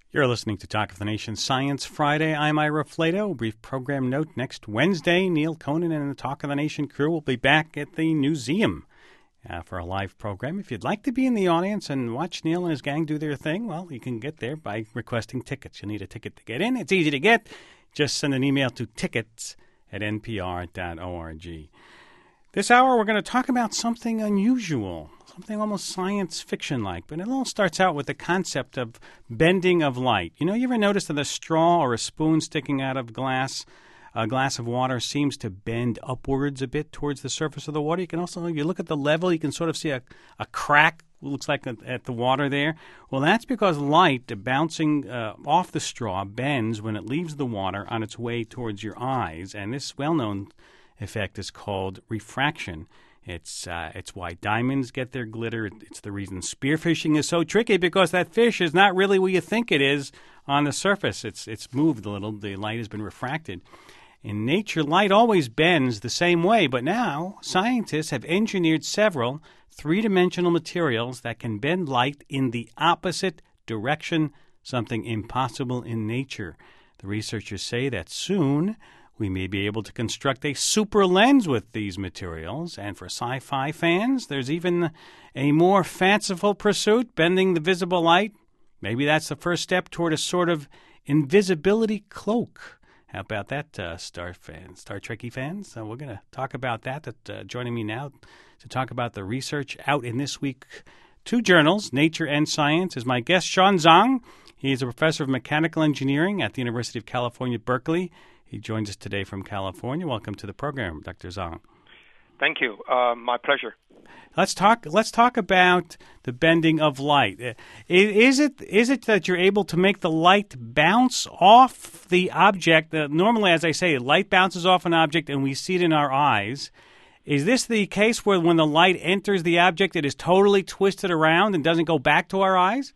You're listening to Talk of the Nation Science Friday. I'm Ira Flato. Brief program note. Next Wednesday, Neil Conan and the Talk of the Nation crew will be back at the museum for a live program. If you'd like to be in the audience and watch Neil and his gang do their thing, well, you can get there by requesting tickets. You'll need a ticket to get in. It's easy to get. Just send an email to tickets@npr.org. This hour, we're going to talk about something unusual, something almost science fiction-like. But it all starts out with the concept of bending of light. You ever notice that a straw or a spoon sticking out of a glass of water seems to bend upwards a bit towards the surface of the water? You can also, if you look at the level, you can sort of see a crack, looks like at the water there. Well, that's because light bouncing off the straw bends when it leaves the water on its way towards your eyes. And this well-known effect is called refraction. It's why diamonds get their glitter. It's the reason spearfishing is so tricky, because that fish is not really where you think it is on the surface. It's moved a little. The light has been refracted. In nature, light always bends the same way, but now scientists have engineered several three-dimensional materials that can bend light in the opposite direction, something impossible in nature. The researchers say that soon we may be able to construct a super lens with these materials. And for sci-fi fans, there's even a more fanciful pursuit, bending the visible light. Maybe that's the first step toward a sort of invisibility cloak. How about that, Star Trekkie fans? We're going to talk about that. Joining me now to talk about the research out in this week, two journals, Nature and Science, is my guest, Shawn Zhang. He is a professor of mechanical engineering at the University of California, Berkeley. He joins us today from California. Welcome to the program, Dr. Zhang. Thank you. My pleasure. Let's talk about the bending of light. Is it that you're able to make the light bounce off the object? Normally, as I say, light bounces off an object and we see it in our eyes. Is this the case where when the light enters the object, it is totally twisted around and doesn't go back to our eyes?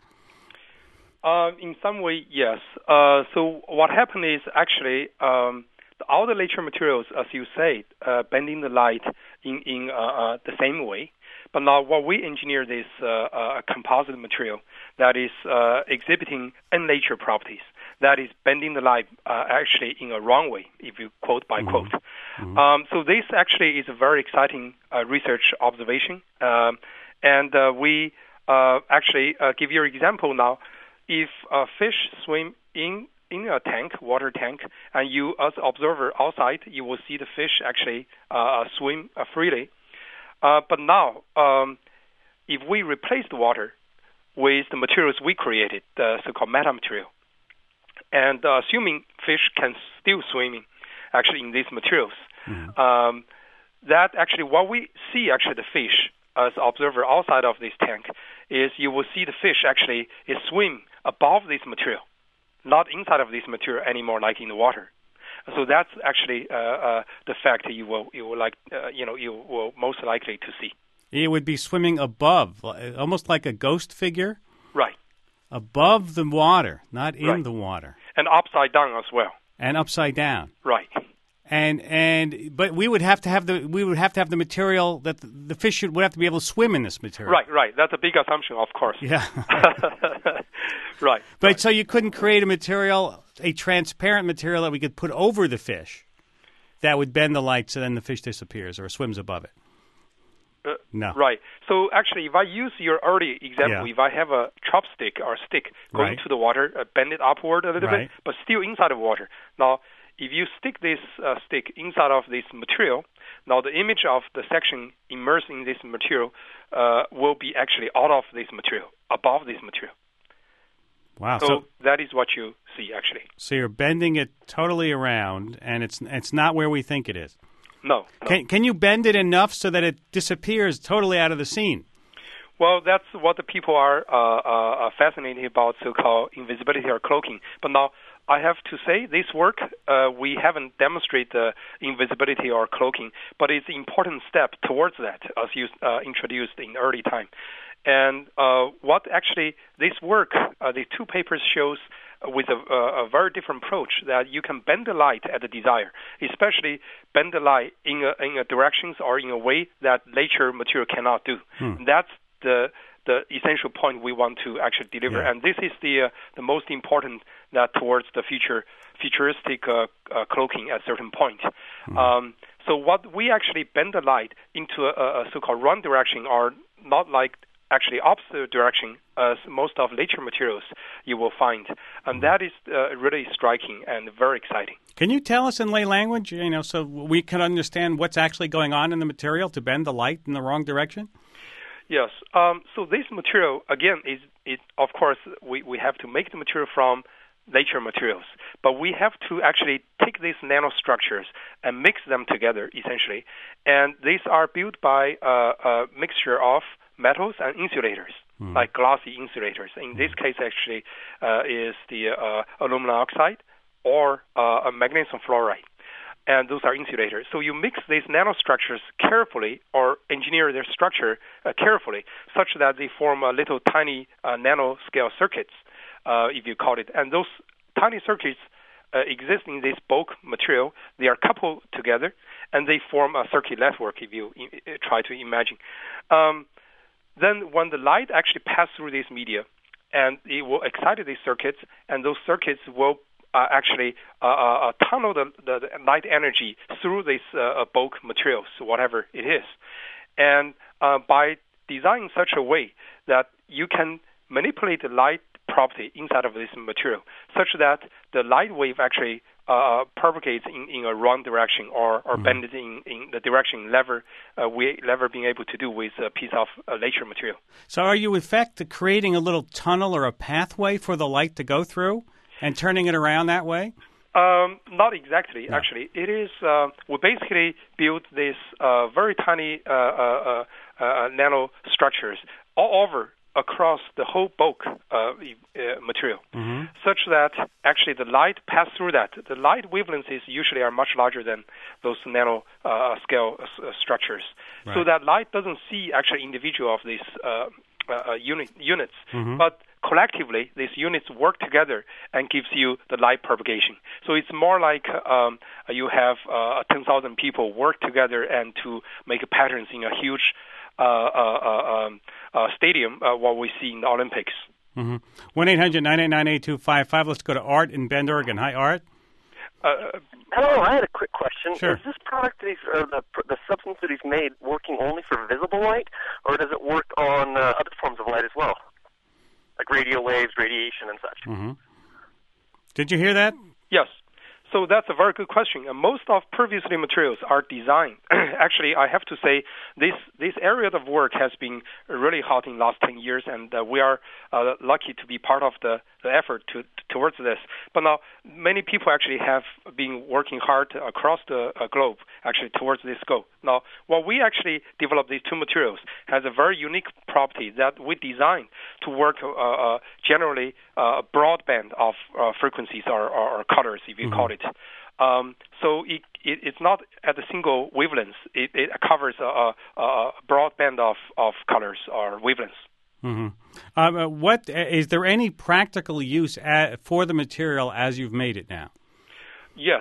In some way, yes. So what happened is actually all the later materials, as you said, bending the light in the same way. But now what we engineered is a composite material that is exhibiting unnature properties. That is bending the light actually in a wrong way, if you quote by quote. So this actually is a very exciting research observation. And we actually give you an example now. If a fish swim in a tank, water tank, and you as observer outside, you will see the fish actually swim freely. But now, if we replace the water with the materials we created, the so-called metamaterial, and assuming fish can still swim actually in these materials, that actually what we see actually the fish as observer outside of this tank is you will see the fish actually is swim above this material, not inside of this material anymore, like in the water. So that's actually the fact you will most likely to see. It would be swimming above, almost like a ghost figure. Right. Above the water, not in the water. And upside down as well. And upside down. Right. But we would have to have the material that the fish would have to be able to swim in this material. Right. That's a big assumption, of course. Yeah. Right. But so you couldn't create a transparent material that we could put over the fish that would bend the light so then the fish disappears or swims above it. No. Right. So actually, if I use your early example, if I have a chopstick or stick going to the water, bend it upward a little bit, but still inside of water. Now, if you stick this stick inside of this material, now the image of the section immersed in this material will be actually out of this material, above this material. Wow. So that is what you see, actually. So you're bending it totally around, and it's not where we think it is. No. Can you bend it enough so that it disappears totally out of the scene? Well, that's what the people are fascinated about, so-called invisibility or cloaking. But now, I have to say, this work, we haven't demonstrated the invisibility or cloaking, but it's an important step towards that, as you introduced in early time. And what actually this work, the two papers shows with a very different approach, that you can bend the light at the desire, especially bend the light in a directions or in a way that later material cannot do. That's the the essential point we want to actually deliver. Yeah. And this is the most important that towards the futuristic cloaking at a certain point. So what we actually bend the light into a so-called run direction are not like actually opposite direction as most of later materials you will find. And that is really striking and very exciting. Can you tell us in lay language, so we can understand what's actually going on in the material to bend the light in the wrong direction? Yes. So this material, again, is of course, we have to make the material from later materials. But we have to actually take these nanostructures and mix them together, essentially. And these are built by a mixture of metals and insulators, like glossy insulators. In this case, actually, is the aluminum oxide or a magnesium fluoride. And those are insulators. So you mix these nanostructures carefully or engineer their structure carefully such that they form a little tiny nanoscale circuits, if you call it. And those tiny circuits exist in this bulk material. They are coupled together, and they form a circuit network, if you try to imagine. Then when the light actually passes through this media, and it will excite these circuits, and those circuits will actually tunnel the light energy through these bulk materials, whatever it is. And by designing such a way that you can manipulate the light property inside of this material, such that the light wave actually propagates in a wrong direction or bend it in the direction never being able to do with a piece of later material. So are you, in fact, creating a little tunnel or a pathway for the light to go through and turning it around that way? Not exactly, No. actually. It is, we basically built this very tiny nanostructures all over across the whole bulk material, such that actually the light passes through that. The light wavelengths usually are much larger than those nano scale structures. Right. So that light doesn't see actually individual of these units, but collectively these units work together and gives you the light propagation. So it's more like you have 10,000 people work together and to make patterns in a huge stadium, what we see in the Olympics. 1-800-989-8255. Let's go to Art in Bend, Oregon. Hi, Art. Hello, I had a quick question. Sure. Is this product that the substance that he's made working only for visible light, or does it work on other forms of light as well, like radio waves, radiation, and such? Did you hear that? Yes. So that's a very good question. Most of previously materials are designed. Actually, I have to say this area of work has been really hot in the last 10 years, and we are lucky to be part of the effort towards this. But now many people actually have been working hard across the globe actually towards this goal. Now, what we actually developed these two materials has a very unique property that we designed to work generally a broad band of frequencies or colors, if you call it. So it's not at a single wavelength. It covers a broad band of colors or wavelengths. What is there any practical use for the material as you've made it now? Yes.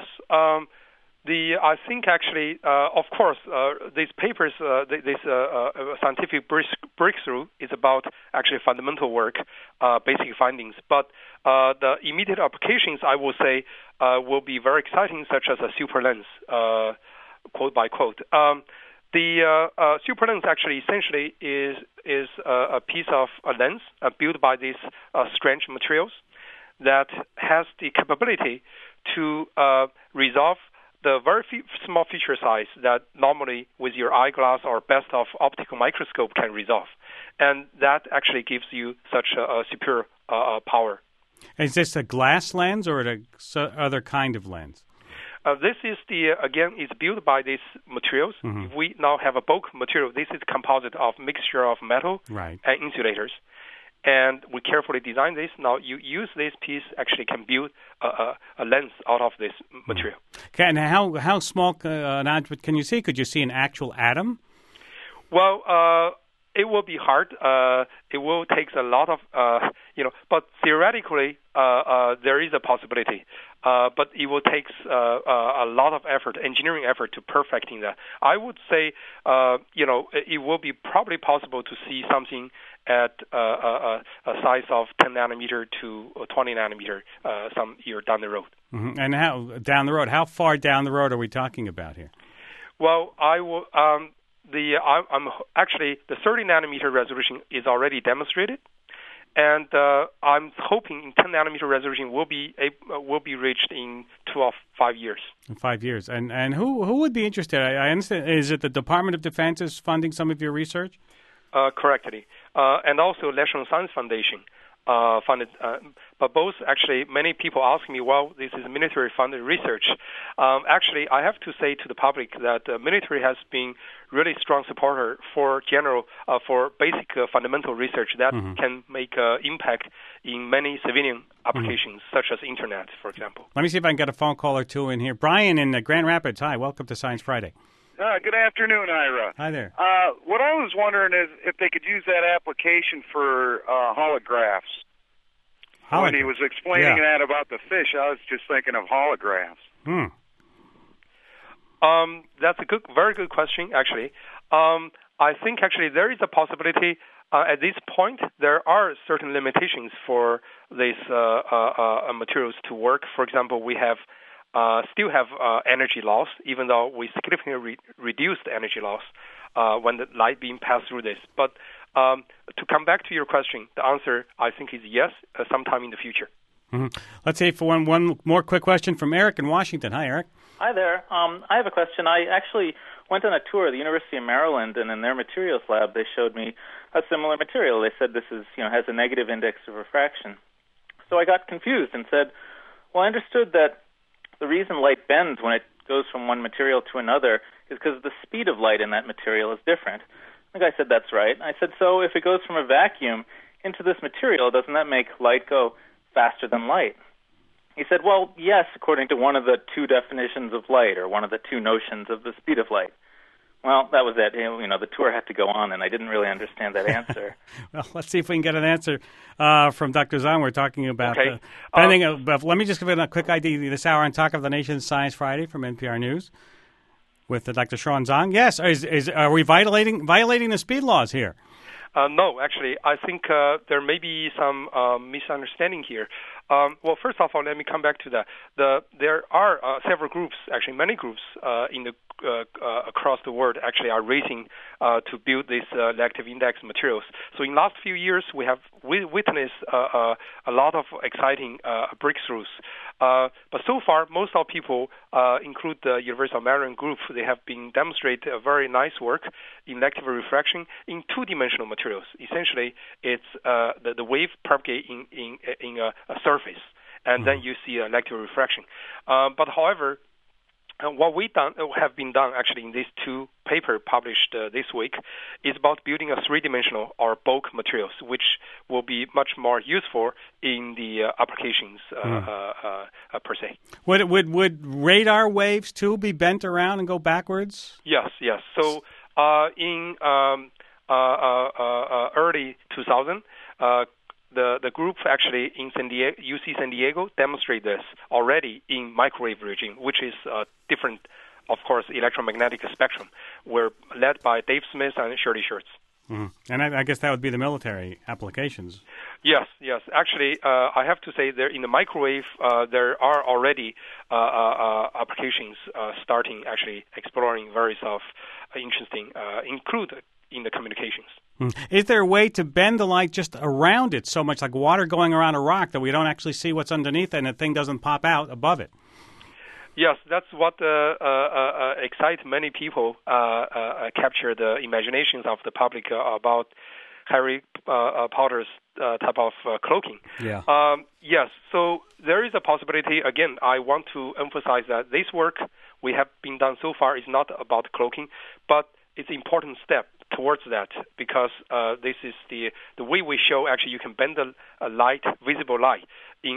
I think actually, of course, these papers, this scientific breakthrough is about actually fundamental work, basic findings. But the immediate applications, I will say, will be very exciting, such as a super lens, quote by quote. The super lens actually essentially is a piece of a lens built by these strange materials that has the capability to resolve the very small feature size that normally with your eyeglass or best of optical microscope can resolve. And that actually gives you such a superior power. Is this a glass lens or an other kind of lens? This is it's built by these materials. We now have a bulk material. This is composite of mixture of metal and insulators. And we carefully design this. Now, you use this piece actually can build a lens out of this material. Okay, and how small an object can you see? Could you see an actual atom? Well, it will be hard. It will take a lot of, but theoretically, there is a possibility. But it will take a lot of effort, engineering effort to perfecting that. I would say, it will be probably possible to see something at a size of 10 nanometer to 20 nanometer some year down the road. Mm-hmm. And how down the road? How far down the road are we talking about here? Well, I will. I'm actually the 30 nanometer resolution is already demonstrated, and I'm hoping 10 nanometer resolution will be reached in 5 years. In 5 years, and who would be interested? I understand. Is it the Department of Defense is funding some of your research? Correctly, and also National Science Foundation funded. But both actually, many people ask me, well, this is military-funded research. Actually, I have to say to the public that the military has been really strong supporter for for basic fundamental research that can make impact in many civilian applications, such as internet, for example. Let me see if I can get a phone call or two in here. Brian in Grand Rapids. Hi, welcome to Science Friday. Good afternoon, Ira. Hi there. What I was wondering is if they could use that application for holographs. When he was explaining that about the fish, I was just thinking of holographs. That's a very good question, actually. I think actually there is a possibility. At this point, there are certain limitations for these materials to work. For example, we still have energy loss, even though we significantly reduced energy loss when the light being passed through this. But to come back to your question, the answer, I think, is yes, sometime in the future. Mm-hmm. Let's say for one more quick question from Eric in Washington. Hi, Eric. Hi there. I have a question. I actually went on a tour of the University of Maryland, and in their materials lab, they showed me a similar material. They said this is, has a negative index of refraction. So I got confused and said, well, I understood that the reason light bends when it goes from one material to another is because the speed of light in that material is different. The guy said, that's right. I said, so if it goes from a vacuum into this material, doesn't that make light go faster than light? He said, well, yes, according to one of the two definitions of light, or one of the two notions of the speed of light. Well, that was it. The tour had to go on, and I didn't really understand that answer. Well, let's see if we can get an answer from Dr. Zhang. We're talking about bending. Let me just give it a quick idea this hour on Talk of the Nation Science Friday from NPR News with Dr. Sean Zhang. Yes, are we violating the speed laws here? No, actually, I think there may be some misunderstanding here. Well, first of all, let me come back to that. There are several groups, actually many groups across the world actually are racing to build these elective index materials. So in the last few years, we have witnessed a lot of exciting breakthroughs. But so far, most of people, include the University of Maryland group, they have been demonstrated a very nice work in elective refraction in two-dimensional materials. Essentially, it's the wave propagate in a surface, and then you see elective refraction. But however, what have been done actually in these two papers published this week is about building a three-dimensional or bulk materials, which will be much more useful in the applications per se. Would radar waves too be bent around and go backwards? Yes. So in early 2000. The group actually in UC San Diego demonstrated this already in microwave regime, which is different, of course, electromagnetic spectrum. We're led by Dave Smith and Shirley Schertz. Mm-hmm. And I guess that would be the military applications. Yes. Actually, I have to say there in the microwave, there are already applications starting actually exploring various of interesting, included in the communications. Is there a way to bend the light just around it so much, like water going around a rock, that we don't actually see what's underneath it and the thing doesn't pop out above it? Yes, that's what excites many people, capture the imaginations of the public about Harry Potter's type of cloaking. Yeah. Yes, so there is a possibility. Again, I want to emphasize that this work we have been done so far is not about cloaking, but it's an important step towards that, because this is the way we show actually you can bend the visible light in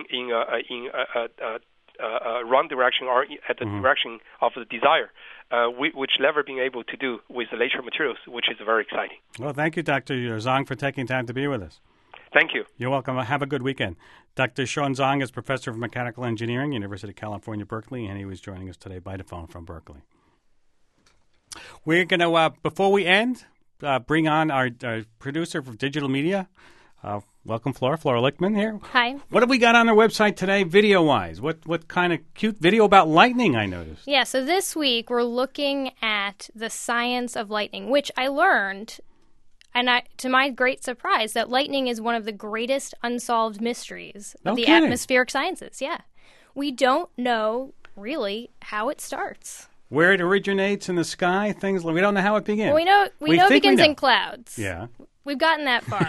a wrong direction or at the direction of the desire, which never been able to do with the later materials, which is very exciting. Well, thank you, Dr. Zhang, for taking time to be with us. Thank you. You're welcome. Have a good weekend. Dr. Sean Zhang is professor of mechanical engineering, University of California, Berkeley, and he was joining us today by the phone from Berkeley. We're going to, before we end, bring on our producer for digital media. Welcome, Flora Lichtman here. Hi. What have we got on our website today, video-wise? What kind of cute video about lightning I noticed? Yeah, so this week we're looking at the science of lightning, which I learned, and to my great surprise, that lightning is one of the greatest unsolved mysteries of the atmospheric sciences. Yeah. We don't know, really, how it starts. Where it originates in the sky, things like we don't know how it begins. Well, we know it begins in clouds. Yeah. We've gotten that far.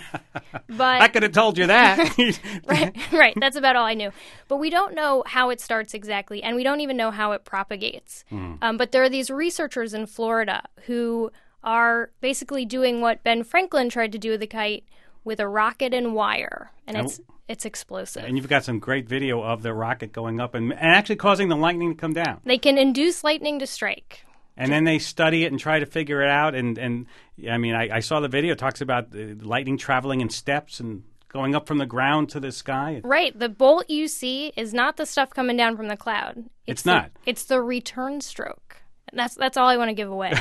But I could have told you that. Right. That's about all I knew. But we don't know how it starts exactly, and we don't even know how it propagates. But there are these researchers in Florida who are basically doing what Ben Franklin tried to do with a kite with a rocket and wire, and it's explosive. And you've got some great video of the rocket going up and actually causing the lightning to come down. They can induce lightning to strike. And then they study it and try to figure it out. And I mean, I saw the video. It talks about lightning traveling in steps and going up from the ground to the sky. Right. The bolt you see is not the stuff coming down from the cloud. It's not. It's the return stroke. That's all I want to give away.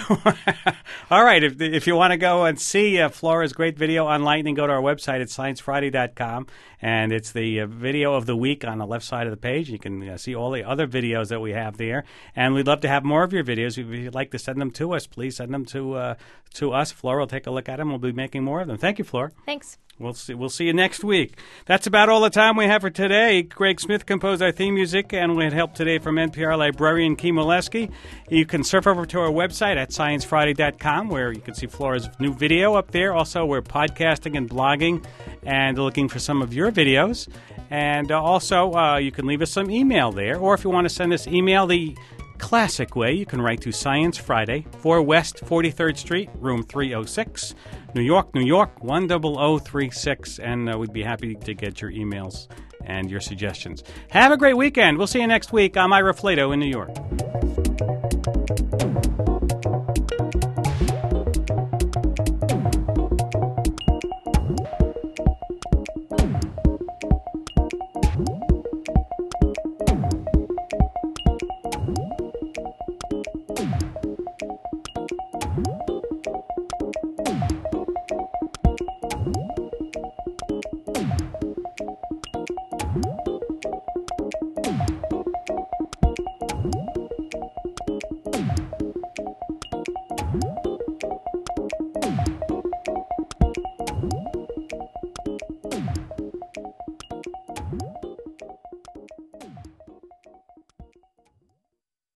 All right. If you want to go and see Flora's great video on lightning, go to our website at sciencefriday.com. And it's the video of the week on the left side of the page. You can see all the other videos that we have there. And we'd love to have more of your videos. If you'd like to send them to us, please send them to us. Flora will take a look at them. We'll be making more of them. Thank you, Flora. Thanks. We'll see you next week. That's about all the time we have for today. Greg Smith composed our theme music, and we had help today from NPR librarian Kim Molesky. You can surf over to our website at sciencefriday.com, where you can see Flora's new video up there. Also, we're podcasting and blogging and looking for some of your videos. And also, you can leave us some email there. Or if you want to send us email the classic way, you can write to Science Friday, 4 West 43rd Street, room 306, New York, 10036, and we'd be happy to get your emails and your suggestions. Have a great weekend. We'll see you next week. I'm Ira Flato in New York.